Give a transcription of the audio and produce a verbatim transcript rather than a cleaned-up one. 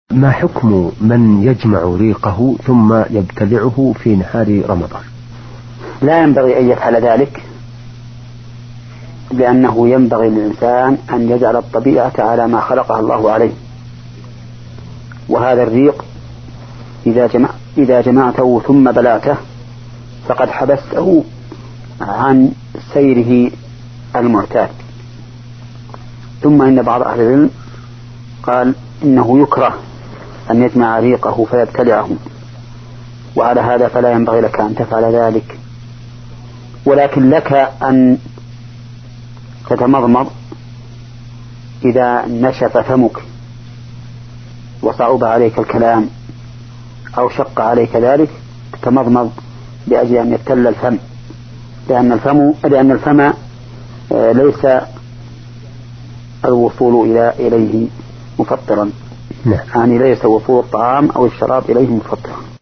ما حكم من يجمع ريقه ثم يبتلعه في نهار رمضان؟ لا ينبغي أن يفعل ذلك، لأنه ينبغي للإنسان أن يجعل الطبيعة على ما خلقها الله عليه، وهذا الريق إذا, جمع إذا جمعته ثم بلعته فقد حبسته عن سيره المعتاد. ثم إن بعض أهل العلم قال إنه يكره أن يجمع ريقه فيبتلعه، وعلى هذا فلا ينبغي لك أن تفعل ذلك، ولكن لك أن تتمضمض إذا نشف فمك وصعب عليك الكلام أو شق عليك ذلك، تتمضمض لأجل أن يبتل الفم، لأن الفم لأن الفم ليس الوصول إلى إليه مفطرا، نعم. يعني ليس وصول الطعام أو الشراب إليه مفطرا.